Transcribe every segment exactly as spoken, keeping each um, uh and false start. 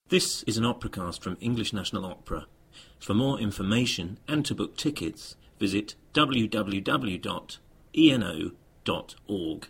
This is an operacast from English National Opera. For more information and to book tickets, visit w w w dot e n o dot org.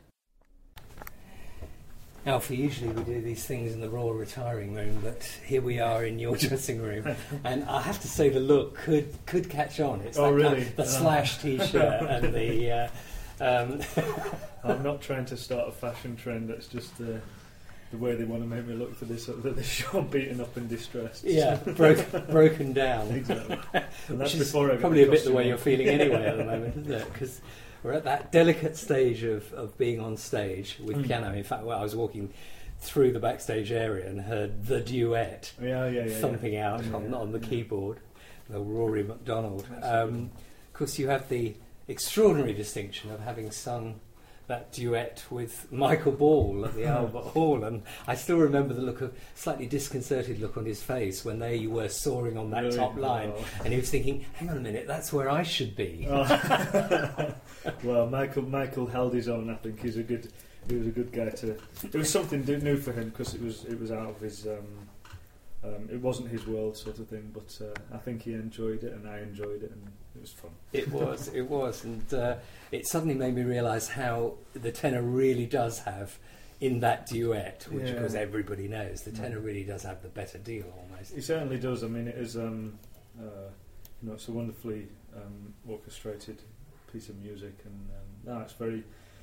Alfie, usually we do these things in the Royal Retiring Room, but here we are in your dressing room, and I have to say the look could could catch on. It's oh, that really? Kind of, the oh. Slash T-shirt and the... Uh, um, I'm not trying to start a fashion trend, that's just the, the way they want to make me look for this, that they show beaten up and distressed. Yeah, broke, broken down. Exactly. And that's Which is before I probably a bit the costume way on. you're feeling anyway at the moment, isn't it? Because we're at that delicate stage of, of being on stage with mm. piano. In fact, well, I was walking through the backstage area and heard the duet yeah, yeah, yeah, thumping yeah. out yeah, on, yeah, on the yeah. keyboard, the Rory MacDonald. Um, of course, you have the extraordinary distinction of having sung that duet with Michael Ball at the Albert Hall, and I still remember the look of slightly disconcerted look on his face when there you were soaring on that really? top line, oh. and he was thinking, hang on a minute, that's where I should be. Oh. Well, Michael Michael held his own. I think he's a good he was a good guy to. It was something new for him because it was it was out of his. Um, um, it wasn't his world sort of thing, but uh, I think he enjoyed it and I enjoyed it, and it was fun. It was, it was, and uh, it suddenly made me realise how the tenor really does have, in that duet, which yeah. of course everybody knows, the tenor really does have the better deal almost. He certainly does. I mean, it is, um, uh, you know, it's a wonderfully um, orchestrated piece of music, and um, no, it's very,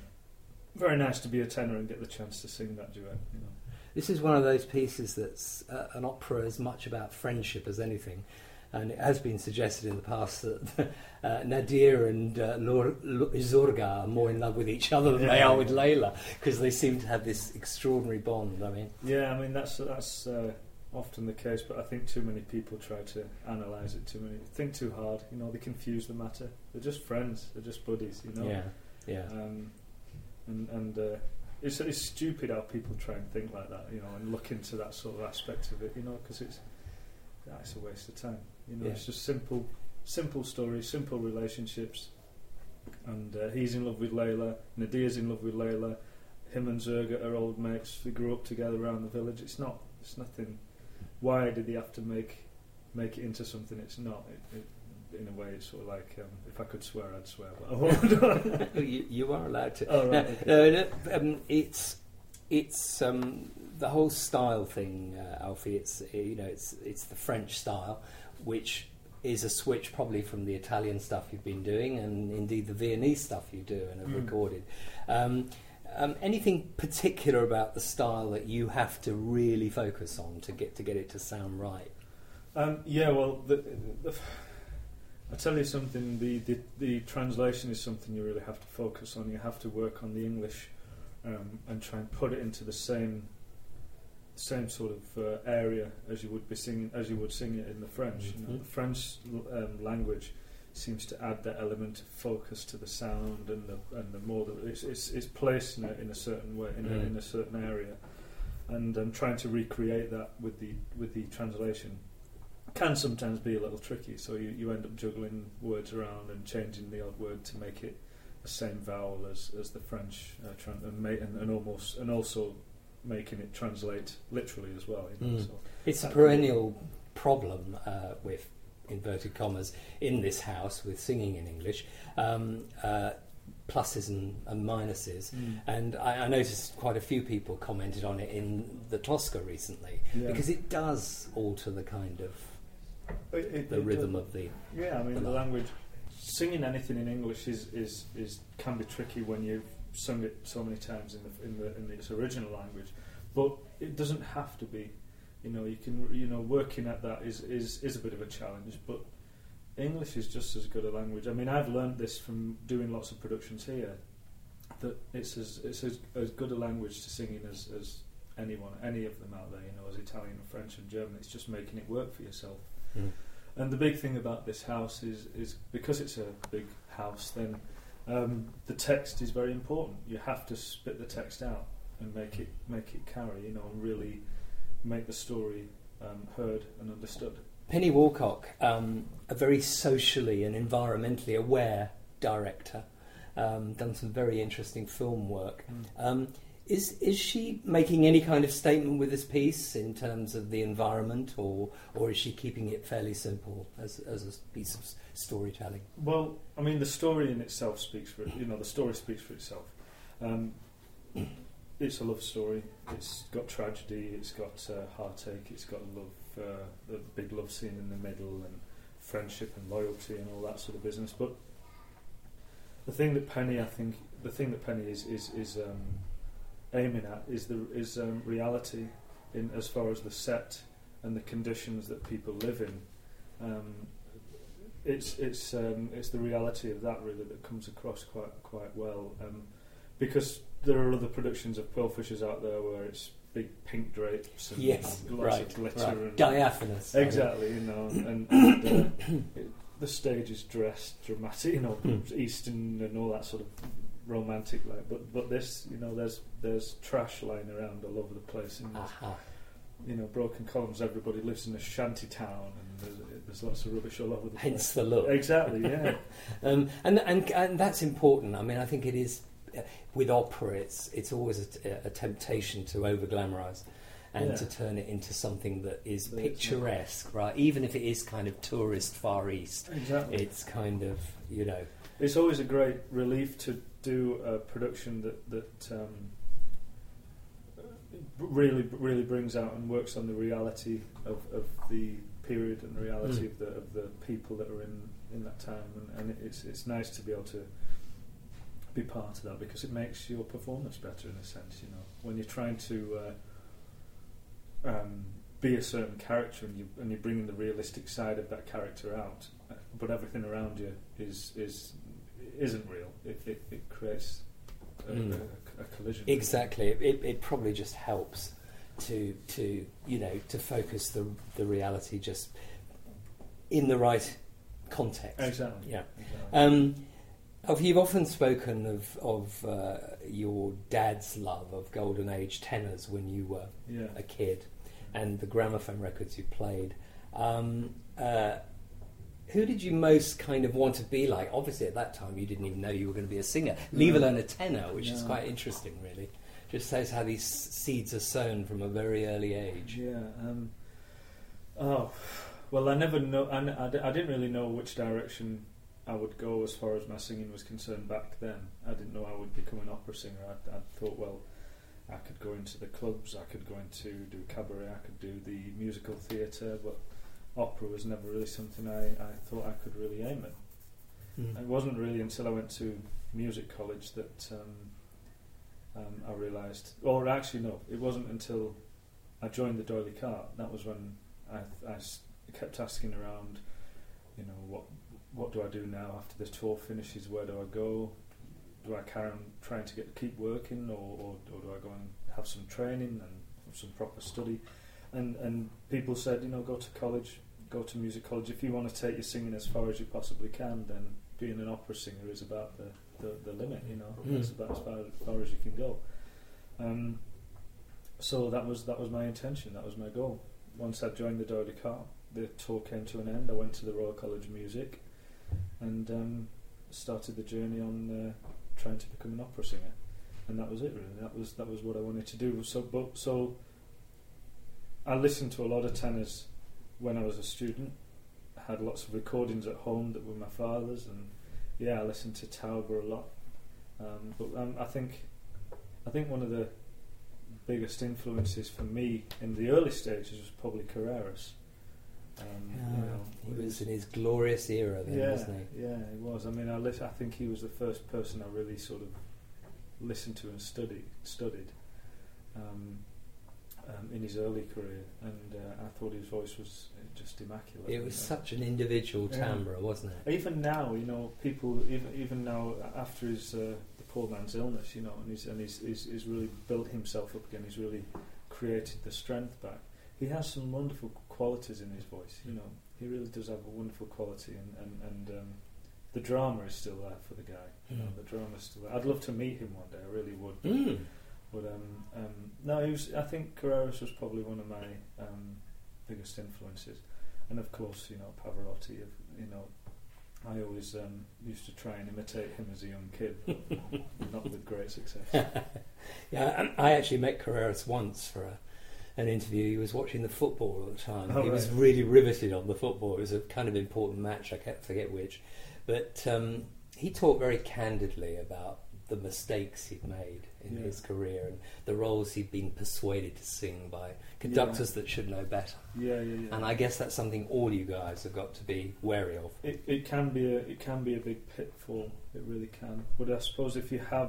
very nice to be a tenor and get the chance to sing that duet. You know. This is one of those pieces that's uh, an opera as much about friendship as anything. And it has been suggested in the past that uh, Nadir and uh, Lor- L- Zorga are more in love with each other than yeah. they are with Layla, because they seem to have this extraordinary bond. I mean, yeah, I mean that's that's uh, often the case, but I think too many people try to analyse it too many, think too hard. You know, they confuse the matter. They're just friends. They're just buddies. You know. Yeah, yeah. Um, and and uh, it's it's stupid how people try and think like that. You know, and look into that sort of aspect of it. You know, because it's yeah, it's a waste of time. You know, yeah. It's just simple, simple stories, simple relationships. And uh, he's in love with Layla. Nadir's in love with Layla. Him and Zerga are old mates. They grew up together around the village. It's not. It's nothing. Why did they have to make make it into something it's not? It, it, in a way, it's sort of like um, if I could swear, I'd swear, but I won't. you, you are allowed to. Oh, right, no, okay. no, no, um, it's it's um, the whole style thing, uh, Alfie. It's you know, it's it's the French style, which is a switch probably from the Italian stuff you've been doing, and indeed the Viennese stuff you do and have mm. recorded. Um, um, anything particular about the style that you have to really focus on to get to get it to sound right? Um, yeah, well, the, the, I tell you something. The, the the translation is something you really have to focus on. You have to work on the English um, and try and put it into the same. Same sort of uh, area as you would be singing, as you would sing it in the French. Mm-hmm. You know, the French um, language seems to add that element of focus to the sound and the and the more that it's, it's, it's placed in a, in a certain way, in, mm. a, in a certain area, and um, trying to recreate that with the with the translation can sometimes be a little tricky. So you, you end up juggling words around and changing the odd word to make it the same vowel as, as the French, uh, tran- and, ma- and and almost and also. Making it translate literally as well. You know, mm. so it's a perennial problem uh, with inverted commas in this house with singing in English, um, uh, pluses and, and minuses. Mm. And I, I noticed quite a few people commented on it in the Tosca recently yeah. because it does alter the kind of it, it, the it rhythm does. of the yeah. I mean, the, the language. Singing anything in English is, is, is can be tricky when you've sung it so many times in the in the in its original language, but it doesn't have to be. You know, you can you know working at that is, is, is a bit of a challenge, but English is just as good a language. I mean, I've learned this from doing lots of productions here, that it's as it's as, as good a language to sing in as, as anyone, any of them out there. You know, as Italian, French, and German. It's just making it work for yourself. Mm. And the big thing about this house is, is because it's a big house, then um, the text is very important. You have to spit the text out and make it make it carry, you know, and really make the story um, heard and understood. Penny Walcock, um, a very socially and environmentally aware director, um, done some very interesting film work. Mm. Um, Is is she making any kind of statement with this piece in terms of the environment, or or is she keeping it fairly simple as as a piece of s- storytelling? Well, I mean, the story in itself speaks for you know the story speaks for itself. Um, it's a love story. It's got tragedy. It's got uh, heartache. It's got love, uh, the big love scene in the middle, and friendship and loyalty and all that sort of business. But the thing that Penny, I think, the thing that Penny is is is um, aiming at is the is um, reality in as far as the set and the conditions that people live in. Um, it's it's um, it's the reality of that really that comes across quite quite well, um, because there are other productions of Pearl Fishers out there where it's big pink drapes and Yes, lots right, of glitter right. and Diaphanous. exactly, you know, and, and uh, it, the stage is dressed dramatic, you know, Hmm. Eastern and all that sort of romantic like. But but this, you know, there's there's trash lying around all over the place, and there's, Aha. you know, broken columns. Everybody lives in a shanty town, and there's, there's lots of rubbish all over the Hence place. the look. Exactly, yeah. Um, and, and and that's important. I mean, I think it is uh, with opera. It's it's always a, t- a temptation to over glamorise and Yeah. to turn it into something that is That it's not. picturesque, right? Even if it is kind of tourist Far East, Exactly. it's kind of, you know. It's always a great relief to do a production that that um, really really brings out and works on the reality of, of the period and the reality Mm. of the of the people that are in, in that time, and, and it's it's nice to be able to be part of that because it makes your performance better in a sense. You know, when you're trying to uh, um, be a certain character and you and you're bringing the realistic side of that character out, but everything around you is is isn't real. It it, it creates a, Mm. a, a collision. Exactly. It, it probably just helps to to you know to focus the the reality just in the right context. Exactly. Yeah. Exactly. Um, of- you've often spoken of of uh, your dad's love of golden age tenors when you were yeah. a kid, and the gramophone records you played. Um, uh, who did you most kind of want to be like? Obviously, at that time, you didn't even know you were going to be a singer, leave No. alone a tenor, which is No. quite interesting, really. Just shows how these seeds are sown from a very early age. Yeah. Um, oh, well, I never know. I, n- I d- I didn't really know which direction I would go as far as my singing was concerned back then. I didn't know I would become an opera singer. I, I thought, well, I could go into the clubs, I could go into do cabaret, I could do the musical theatre, but opera was never really something I, I thought I could really aim at. Mm. It wasn't really until I went to music college that um, um, I realised, or actually no, it wasn't until I joined the D'Oyly Carte. That was when I, I s- kept asking around, you know, what what do I do now after this tour finishes? Where do I go? Do I carry on trying to get keep working, or, or, or do I go and have some training and have some proper study? And and people said, you know, go to college, go to music college. If you want to take your singing as far as you possibly can, then being an opera singer is about the, the, the limit. You know, Mm. that's about as far, as far as you can go. Um, so that was that was my intention. That was my goal. Once I joined the D'Oyly Carte, the tour came to an end. I went to the Royal College of Music and um, started the journey on uh, trying to become an opera singer. And that was it, really. That was that was what I wanted to do. So, but so I listened to a lot of tenors when I was a student. I had lots of recordings at home that were my father's, and yeah, I listened to Tauber a lot. Um, but um, I think I think one of the biggest influences for me in the early stages was probably Carreras. Um, Yeah, you know, he with was his- in his glorious era then, yeah, wasn't he? yeah, he was. I mean, I, lis- I think he was the first person I really sort of listened to and studied. Studied um, um, in his early career, and uh, I thought his voice was just immaculate. It was Uh, such an individual Yeah. timbre, wasn't it? Even now, you know, people even even now after his uh, the poor man's illness, you know, and he's and he's, he's he's really built himself up again. He's really created the strength back. He has some wonderful qualities in his voice. You know, he really does have a wonderful quality, and and and um, the drama is still there for the guy. You know, Mm. the drama is still there. I'd love to meet him one day. I really would. Mm. But um, um, no, he was, I think Carreras was probably one of my um, biggest influences, and of course, you know, Pavarotti. Of, you know, I always um, used to try and imitate him as a young kid, but not with great success. Yeah, I actually met Carreras once for a, an interview. He was watching the football at the time. Oh, he right. was really riveted on the football. It was a kind of important match. I can't forget which, but um, he talked very candidly about the mistakes he'd made in Yeah. his career and the roles he'd been persuaded to sing by conductors Yeah. that should know better. Yeah, yeah, yeah. And I guess that's something all you guys have got to be wary of. It, it can be a it can be a big pitfall. It really can. But I suppose if you have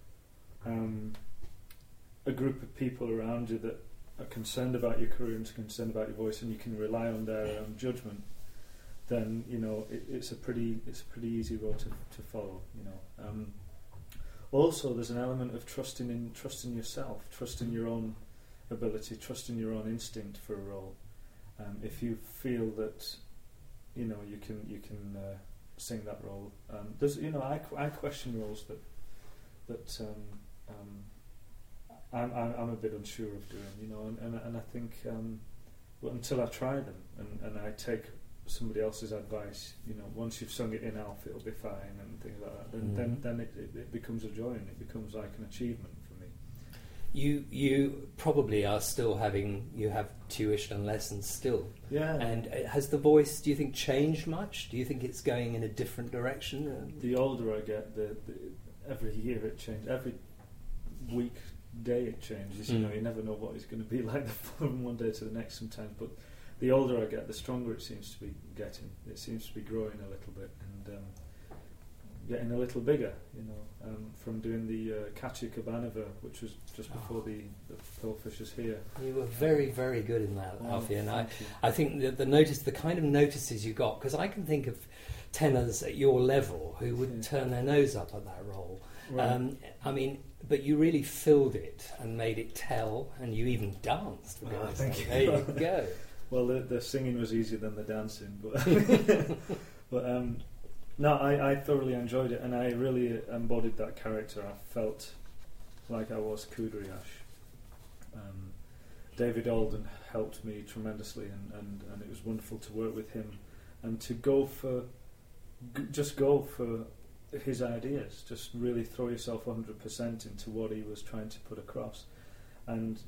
um, a group of people around you that are concerned about your career and concerned about your voice, and you can rely on their um, judgment, then you know it, it's a pretty it's a pretty easy road to to follow. You know. Um, also, there's an element of trusting in trusting yourself, trusting your own ability, trusting your own instinct for a role. Um, if you feel that you know you can you can uh, sing that role, um, there's you know I, I question roles that that um, um, I'm, I'm I'm a bit unsure of doing, you know, and and, and I think um, well, until I try them and, and I take somebody else's advice, you know, once you've sung it in Alf, it'll be fine and things like that. Then Mm-hmm. then, then it, it, it becomes a joy and it becomes like an achievement for me. You you probably are still having you have tuition lessons still. Yeah. And uh, has the voice, do you think, changed much? Do you think it's going in a different direction? The older I get, the, the every year it changes. Every week, day it changes. You Mm. know, you never know what it's going to be like from one day to the next sometimes. But the older I get, the stronger it seems to be getting. It seems to be growing a little bit and um, getting a little bigger. You know, um, from doing the uh, Katya Kabanova, which was just before Oh. the, the Pearl Fishers here. You were very, very good in that, Oh, Alfie, and I, thank you. I think that the notice, the kind of notices you got, because I can think of tenors at your level who would Yeah. turn their nose up at that role. Right. Um, I mean, but you really filled it and made it tell, and you even danced. For Oh, goodness thank sake. you. There you go. Well, the, the singing was easier than the dancing, but but um, no, I, I thoroughly enjoyed it, and I really embodied that character. I felt like I was Kudryas. Um, David Alden helped me tremendously, and, and, and it was wonderful to work with him and to go for g- just go for his ideas. Just really throw yourself one hundred percent into what he was trying to put across, and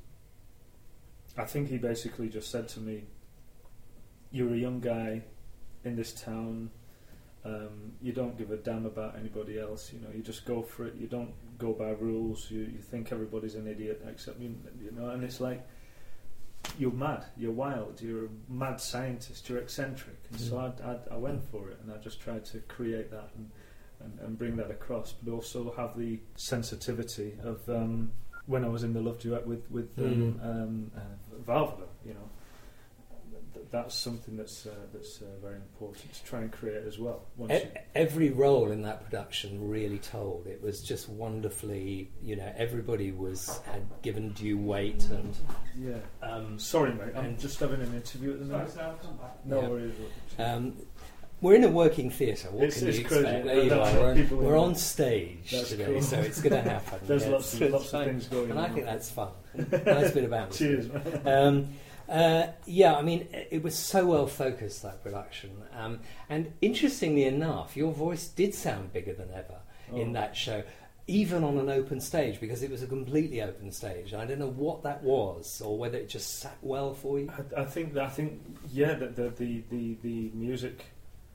I think he basically just said to me, "You're a young guy in this town. Um, you don't give a damn about anybody else. You know, you just go for it. You don't go by rules. You, you think everybody's an idiot, except you, you know." And it's like, you're mad. You're wild. You're a mad scientist. You're eccentric. And so I, I, I went for it, and I just tried to create that and, and, and bring that across, but also have the sensitivity of. Um, when I was in the Love Duet with with um, Mm. um, uh, Valvula, you know, th- that's something that's uh, that's uh, very important to try and create as well. Once E- you, every role in that production really told. It was just wonderfully, you know, everybody was had given due weight and. yeah. Um, Sorry, mate. I'm and- just having an interview at the minute. No Yeah. worries. Um, we're in a working theatre. What It's- can it's you crazy. expect? There you That's are. what We're, people we're in- on stage That's today, cool. so it's going to happen. There's Yes, lots of it's lots of fine. things going and on. I think that's fun. Nice bit of atmosphere. Cheers, man. Um, uh, yeah, I mean, it was so well focused, that production. Um, and interestingly enough, your voice did sound bigger than ever in Oh. that show, even on an open stage, because it was a completely open stage. And I don't know what that was, or whether it just sat well for you. I, I think that, I think yeah, that the, the the the music,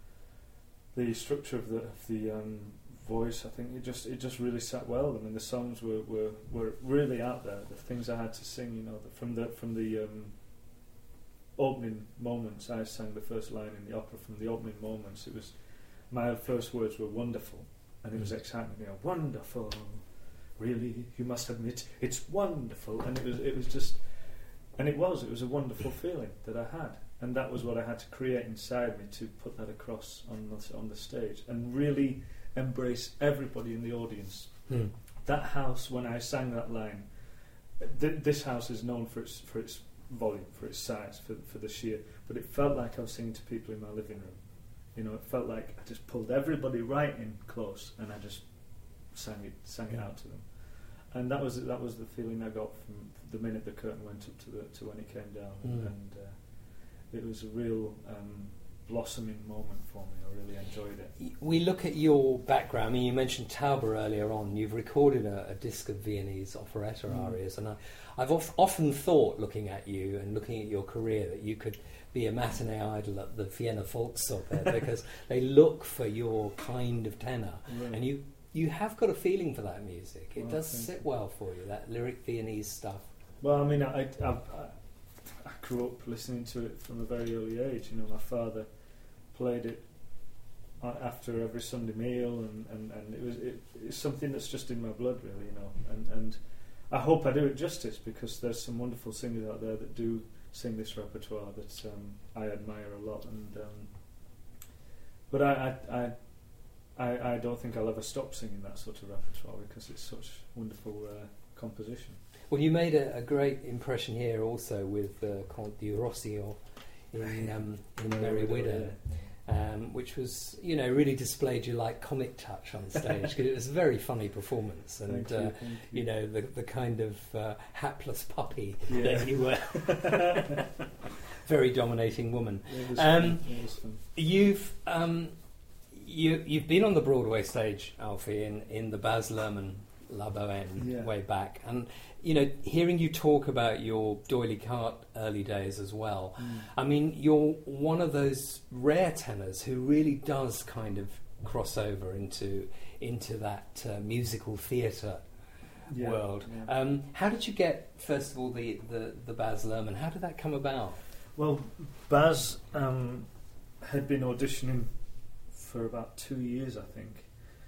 the structure of the of the um, voice, I think it just it just really sat well. I mean, the songs were, were, were really out there. The things I had to sing, you know, from the from the um, opening moments. I sang the first line in the opera. From the opening moments, it was my first words were wonderful, and it was exciting. You know, wonderful. Really, you must admit, it's wonderful, and it was it was just, and it was it was a wonderful feeling that I had. And that was what I had to create inside me to put that across on the, on the stage and really embrace everybody in the audience. Hmm. That house, when I sang that line, th- this house is known for its for its volume, for its size, for for the sheer. But it felt like I was singing to people in my living room. You know, it felt like I just pulled everybody right in close, and I just sang it sang it out to them. And that was that was the feeling I got from the minute the curtain went up to the to when it came down, Mm. and. Uh, It was a real um, blossoming moment for me. I really enjoyed it. We look at your background. I mean, you mentioned Taube earlier on. You've recorded a, a disc of Viennese operetta Mm. arias, and I, I've of, often thought, looking at you and looking at your career, that you could be a matinee idol at the Vienna Volksoper because they look for your kind of tenor, Really. and you you have got a feeling for that music. It Well, does thank sit well for you, that lyric Viennese stuff. Well, I mean, I, I, I, I grew up listening to it from a very early age. You know, my father played it uh, after every Sunday meal, and, and, and it was it, it's something that's just in my blood, really. You know, and and I hope I do it justice, because there's some wonderful singers out there that do sing this repertoire that um, I admire a lot. And um, but I, I, I I I don't think I'll ever stop singing that sort of repertoire, because it's such wonderful uh, composition. Well, you made a, a great impression here also with uh, Comte du Rossillon in, um, in Merry Merry Widow, Widow, um, which was, you know, really displayed your like comic touch on stage, because it was a very funny performance, and Thank you, uh, thank you. you know, the the kind of uh, hapless puppy Yeah. that you were. Very dominating woman. It was Um, fun. It was fun. You've um, you you've been on the Broadway stage, Alfie, in, in the Baz Luhrmann La Bohème Yeah. way back, and you know, hearing you talk about your D'Oyly Carte early days as well. I mean, you're one of those rare tenors who really does kind of cross over into into that uh, musical theatre Yeah, world. yeah. Um, how did you get, first of all, the, the, the Baz Luhrmann? How did that come about? Well, Baz um, had been auditioning for about two years, I think,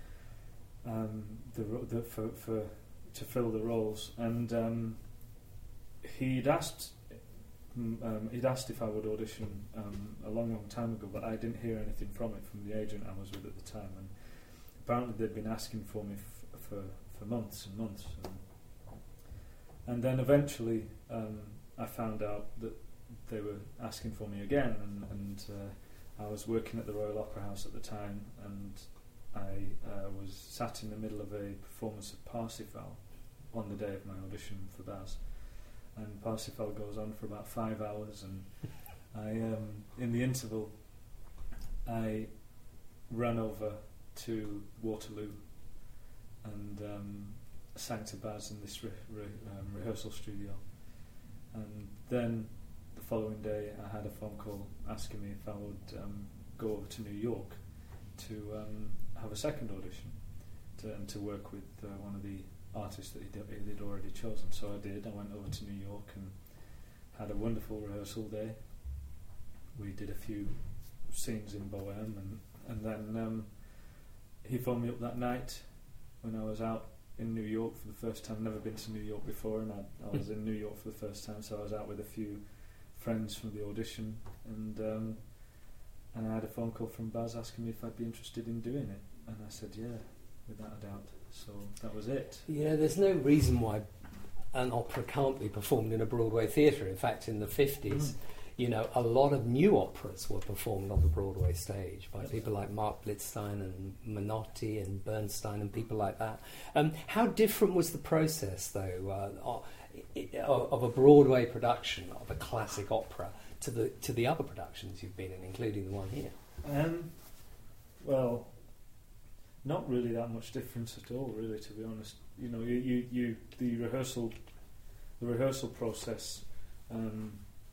um, the, ro- the for, for to fill the roles, and um, he'd asked mm, um, he'd asked if I would audition um, a long, long time ago, but I didn't hear anything from it from the agent I was with at the time, and apparently they'd been asking for me f- for for months and months, and, and then eventually um, I found out that they were asking for me again, and, and uh, I was working at the Royal Opera House at the time, and I uh, was sat in the middle of a performance of Parsifal on the day of my audition for Baz, and Parsifal goes on for about five hours, and I, um, in the interval, I ran over to Waterloo and um, sang to Baz in this re- re- um, rehearsal studio, and then the following day I had a phone call asking me if I would um, go over to New York to um, have a second audition to, and to work with uh, one of the artists that he'd, he'd already chosen. So I did. I went over to New York and had a wonderful rehearsal day. We did a few scenes in Bohème, and, and then um, he phoned me up that night when I was out in New York for the first time. Never been to New York before, and I, I was in New York for the first time, so I was out with a few friends from the audition, and um, and I had a phone call from Baz asking me if I'd be interested in doing it, and I said yeah, without a doubt. So that was it. Yeah, there's no reason why an opera can't be performed in a Broadway theatre. In fact, in the fifties, Mm. you know, a lot of new operas were performed on the Broadway stage by people like Mark Blitzstein and Menotti and Bernstein and people like that. Um, how different was the process, though, uh, o- i- of of a Broadway production of a classic opera to the to the other productions you've been in, including the one here? Um, well, not really that much difference at all, really, to be honest. You know, you, you, you the rehearsal, the rehearsal process um,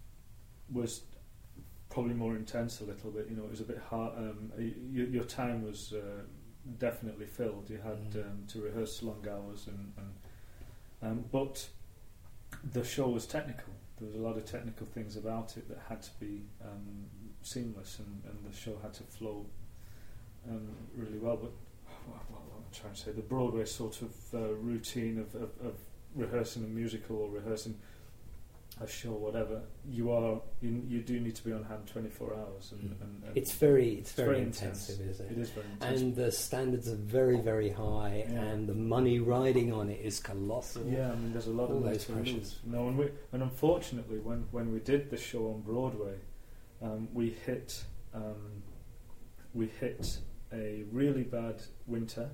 was probably more intense a little bit. You know, it was a bit hard. Um, y- y- your time was uh, definitely filled. You had Mm. um, to rehearse long hours, and, and um, but the show was technical. There was a lot of technical things about it that had to be um, seamless, and, and the show had to flow um, really well. But what, what, what I'm trying to say, the Broadway sort of uh, routine of, of, of rehearsing a musical or rehearsing a show, whatever, you are you, you do need to be on hand twenty-four hours, and, Mm. and, and It's very it's, it's very, very intensive, intense. isn't it? It is very intense. And the standards are very, very high, Yeah. and the money riding on it is colossal. Yeah, I mean, there's a lot All of money those to pressures. lose. No, and we, and unfortunately, when, when we did the show on Broadway, um, we hit um, we hit a really bad winter.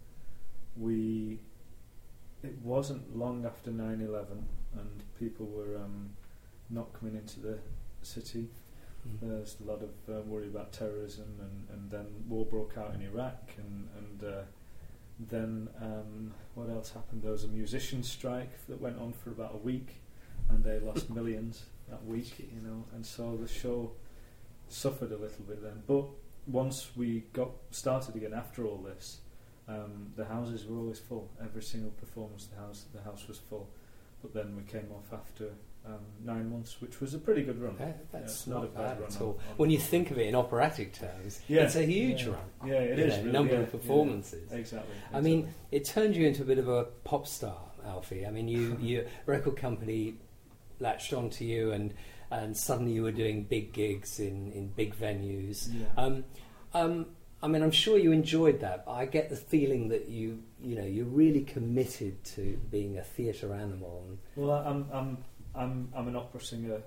We it wasn't long after nine eleven, and people were um, not coming into the city. Mm. There's a lot of uh, worry about terrorism, and, and then war broke out in Iraq, and, and uh, then um, what else happened? There was a musicians' strike that went on for about a week, and they lost millions that week, you know, and so the show suffered a little bit then. But once we got started again after all this, um, the houses were always full. Every single performance, the house the house was full. But then we came off after um, nine months, which was a pretty good run. Yeah, that's yeah, not, not a bad, bad at run all. on- on- When you think of it in operatic terms, Yeah, it's a huge yeah. run. Yeah, it You is. know, really, number yeah, of performances. Yeah, exactly. I mean, exactly. it turned you into a bit of a pop star, Alfie. I mean, you your record company latched onto you, and and suddenly you were doing big gigs in, in big venues. Yeah. Um, um, I mean, I'm sure you enjoyed that. But I get the feeling that you you know you're really committed to being a theatre animal. And Well, I- I'm I'm I'm I'm an opera singer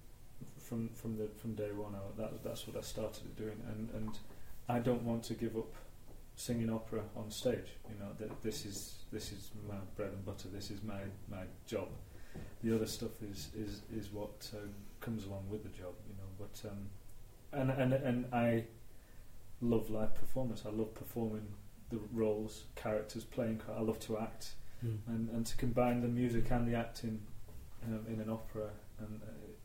from from the from day one. I, that that's what I started doing, and and I don't want to give up singing opera on stage. You know, th- this is this is my bread and butter. This is my my job. The other stuff is is is what um, comes along with the job. You know, but um, and and and I love live performance. I love performing the roles, characters, playing. ca- I love to act. Mm. And, and to combine the music and the acting um, in an opera and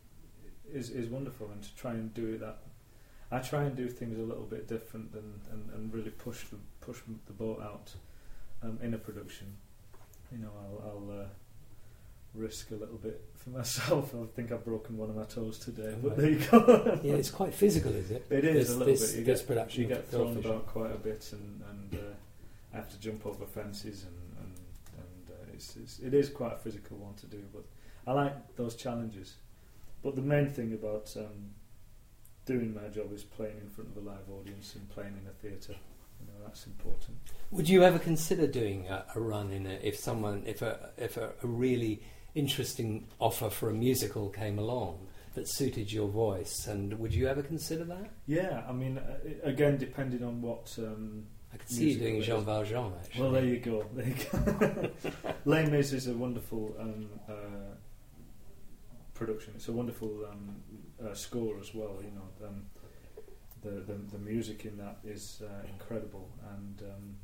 uh, is is wonderful, and to try and do it that I try and do things a little bit different than and, and really push the push the boat out um, in a production. You know, I'll, I'll uh, risk a little bit for myself. I think I've broken one of my toes today, Oh, but right. there you go. yeah, it's quite physical, is it? It is This- a little this- bit. You this get, production you of get thrown Philfish. about quite a bit, and, and uh, I have to jump over fences, and, and, and uh, it's, it's, it is quite a physical one to do. But I like those challenges. But the main thing about um, doing my job is playing in front of a live audience and playing in a theatre. You know, that's important. Would you ever consider doing a, a run in a, if someone, if a if a, a really interesting offer for a musical came along that suited your voice, and would you ever consider that? Yeah, I mean, uh, i- again, depending on what. Um, I could see you musical doing it is. Jean Valjean, actually. Well, there you go. There you go. Les Mis is a wonderful um, uh, production. It's a wonderful um, uh, score as well. You know, um, the, the the music in that is uh, incredible, and um,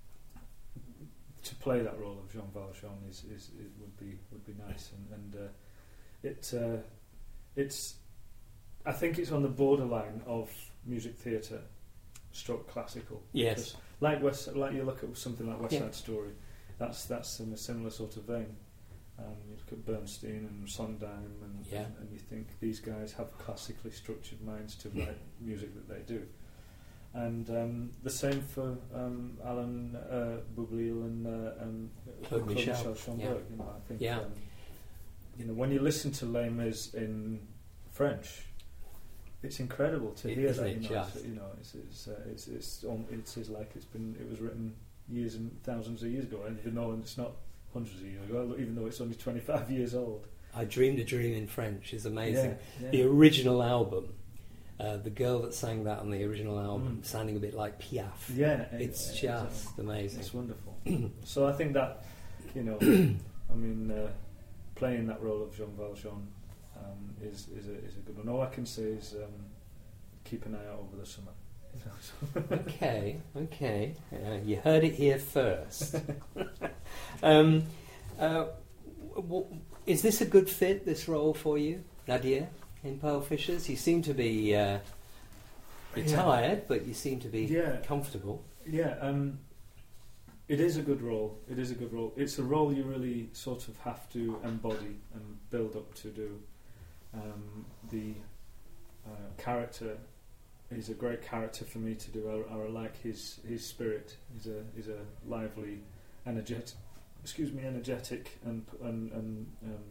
to play that role of Jean Valjean is, is it would be would be nice, and, and uh, it uh, it's I think it's on the borderline of music theatre stroke classical. Yes. Because like West, like you look at something like West Yeah. Side Story, that's that's in a similar sort of vein. Um, you look at Bernstein and Sondheim, and, Yeah. and you think these guys have classically structured minds to write music that they do. And um, the same for um, Alan uh, Boublil and uh, um, Claude Michel. Schomburg. Yeah. You know, I think Yeah. um, you know when you listen to Les Mis in French, it's incredible to It- hear isn't that. it You know, just? it's, you know, it's it's uh, it's it's, um, it's it's like it's been it was written years and thousands of years ago, and even though it's not hundreds of years ago, even though it's only twenty-five years old. I Dreamed a Dream in French is amazing. Yeah, The yeah. original album, uh, the girl that sang that on the original album, Mm. sounding a bit like Piaf. Yeah, It's uh, just exactly. amazing. It's wonderful. So I think that, you know, I mean, uh, playing that role of Jean Valjean um, is is a, is a good one. All I can say is um, keep an eye out over the summer. Okay, okay. Uh, you heard it here first. um, uh, w- w- is this a good fit, this role for you, Nadia, in Pearl Fishers? You seem to be uh, you're Yeah. tired, but you seem to be Yeah. comfortable. Yeah, um, it is a good role. It is a good role. It's a role you really sort of have to embody and build up to do. Um, the uh, character is a great character for me to do. I, I like his his spirit. He's a he's a lively, energetic, excuse me, energetic and and, and um,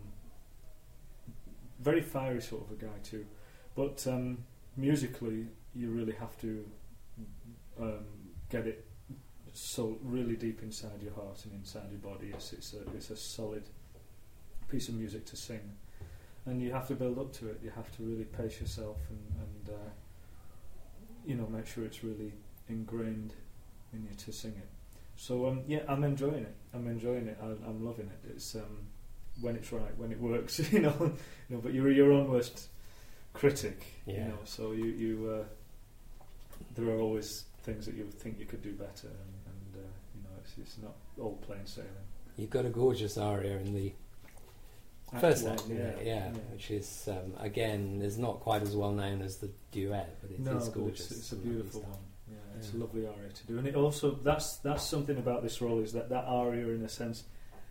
very fiery sort of a guy too. But um, musically, you really have to um, get it so really deep inside your heart and inside your body. It's it's a it's a solid piece of music to sing, and you have to build up to it. You have to really pace yourself and and uh, you know make sure it's really ingrained in you to sing it. So um, yeah, I'm enjoying it. I'm enjoying it. I, I'm loving it. It's um, when it's right, when it works, you know. you know but you're your own worst critic. Yeah. You know, so you you uh, there are always things that you think you could do better, and, and uh, you know, it's it's not all plain sailing. You've got a gorgeous aria in the Act first one, act, yeah, yeah, yeah, yeah. which is um, again is not quite as well known as the duet, but it no, is but gorgeous. It's, it's a and lovely beautiful stuff. one. Yeah, it's Yeah. a lovely aria to do, and it also that's that's something about this role is that that aria, in a sense,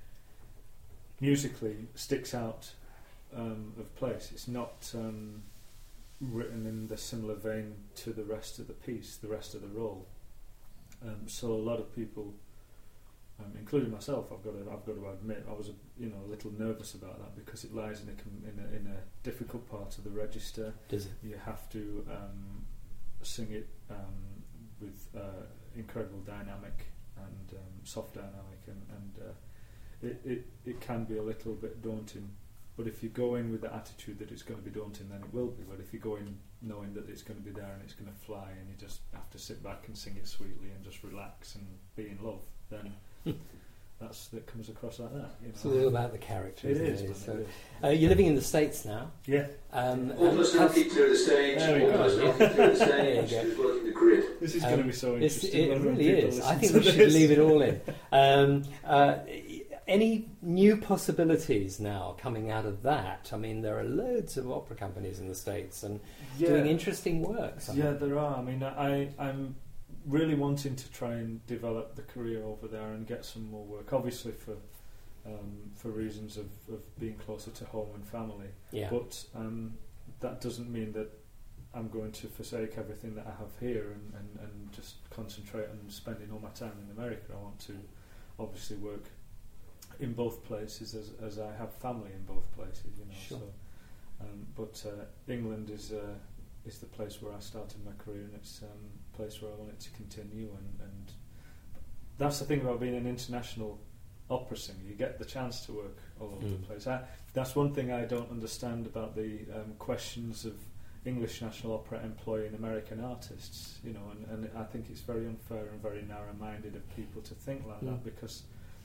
musically sticks out um, of place. It's not um, written in the similar vein to the rest of the piece, the rest of the role. Um, so a lot of people, um, including myself, I've got to I've got to admit, I was a, you know a little nervous about that because it lies in a com- in a, in a difficult part of the register. Does it? You have to um, sing it um, with uh, incredible dynamic and um, soft dynamic, and, and uh, it, it it can be a little bit daunting. But if you go in with the attitude that it's going to be daunting, then it will be. But if you go in knowing that it's going to be there and it's going to fly, and you just have to sit back and sing it sweetly and just relax and be in love, then that's that comes across like that. You know? It's all about the character. It isn't is. it? man, So, it is. uh, you're living in the States now. Yeah. Um, All and plus now has- keep clear of the stage. There we All go. plus now keep clear of the There you stage. go. Just working the grid. This is Um, going to be so It's, interesting. it when really people is. listen I think to we should this. leave it all in. Um, uh, any new possibilities now coming out of that? I mean, there are loads of opera companies in the States and Yeah. doing interesting work. Yeah, there are. I mean, I, I'm really wanting to try and develop the career over there and get some more work. Obviously, for um, for reasons of, of being closer to home and family. Yeah. But um, that doesn't mean that I'm going to forsake everything that I have here and, and, and just concentrate on spending all my time in America. I want to obviously work in both places as, as I have family in both places. You know. Sure. So, um, but uh, England is uh, is the place where I started my career, and it's um, a place where I want it to continue. And, and that's the thing about being an international opera singer. You get the chance to work all over Mm. the place. I, that's one thing I don't understand about the um, questions of English National Opera employing American artists. You know, and, and I think it's very unfair and very narrow-minded of people to think like Mm. that, because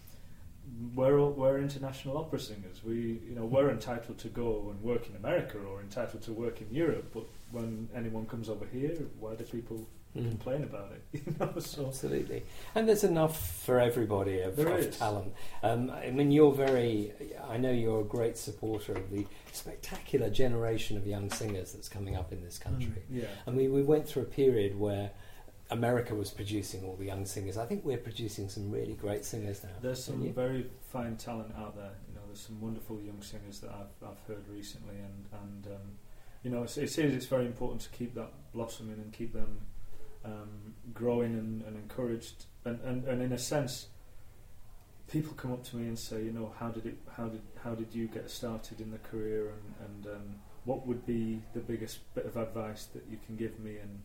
we're all, we're international opera singers. We, you know, we're entitled to go and work in America or entitled to work in Europe. But when anyone comes over here, why do people Mm. complain about it? You know, so Absolutely. And there's enough for everybody of, There of is. talent. Um, I mean, you're very, I know you're a great supporter of the spectacular generation of young singers that's coming up in this country. Mm, yeah. I mean, we went through a period where America was producing all the young singers. I think we're producing some really great singers now. There's some Don't you? very fine talent out there. You know, there's some wonderful young singers that I've I've heard recently, and and um, you know, it's, it is it's very important to keep that blossoming and keep them um, growing and, and encouraged. And, and and in a sense, people come up to me and say, you know, how did it how did how did you get started in the career, and and um, what would be the biggest bit of advice that you can give me? And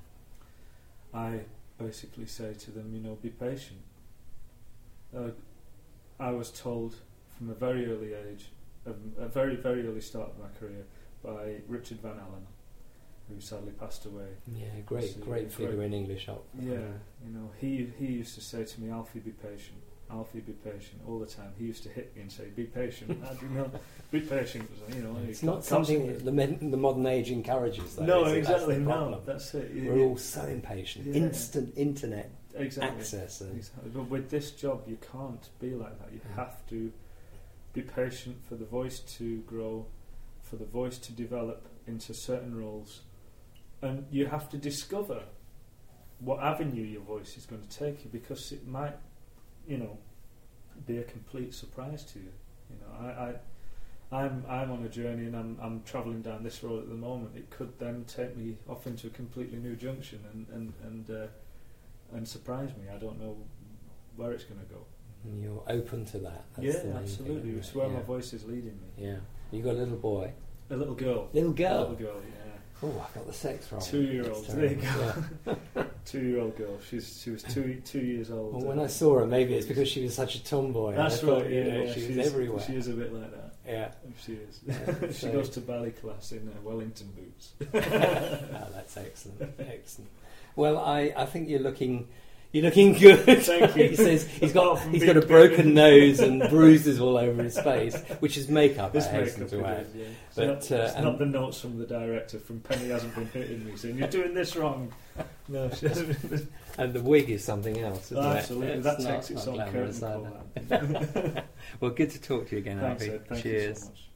I basically say to them, you know, be patient. Uh, I was told from a very early age, a, a very, very early start of my career, by Richard Van Allen, who sadly passed away. Yeah, great, So, great yeah, figure great. in English opera. Yeah, you know, he he used to say to me, Alfie, be patient. Alfie, be patient, all the time. He used to hit me and say, be patient. How do you know? Be patient. You know, It's you not can't something constantly- that the, men, the modern age encourages, though. No, is it? exactly. That's the No, problem. that's it. You- We're you- all so impatient. Yeah. Instant internet exactly. access. And, Exactly. But with this job, you can't be like that. You Yeah. have to be patient for the voice to grow, for the voice to develop into certain roles, and you have to discover what avenue your voice is going to take you, because it might, you know, be a complete surprise to you. You know, I, I I'm I'm on a journey, and I'm I'm travelling down this road at the moment. It could then take me off into a completely new junction and and and uh, and surprise me. I don't know where it's going to go. and you're open to that. That's Yeah, the main absolutely. Thing, It's isn't it? where yeah. my voice is leading me. Yeah. You got a little boy. A little girl. Little A girl. little girl. Yeah. Oh, I got the sex wrong. Two-year-old. That's There you terrible. go. Yeah. Two-year-old girl. She's she was two two years old. Well, uh, when I saw her, maybe it's because she was such a tomboy. and That's I thought, right. you Yeah, know, yeah, she was is, everywhere. She is a bit like that. Yeah. She is. Yeah, she so- goes to ballet class in uh, Wellington boots. Oh, that's excellent. Excellent. Well, I, I think you're looking You're looking good. Thank you. He says he's got Apart from he's being got a big broken and- nose and bruises all over his face, which is makeup. I This hasten makeup to it add. is, yeah. It's, But, not, uh, it's and- not the notes from the director from Penny hasn't been hitting me saying you're doing this wrong. No, she hasn't been. And the wig is something else, isn't Absolutely, it? that It's takes not- its not own glamorous curtain call, either. that. Well, good to talk to you again, Thanks, Alfie. Ed. Thank Cheers. you so much.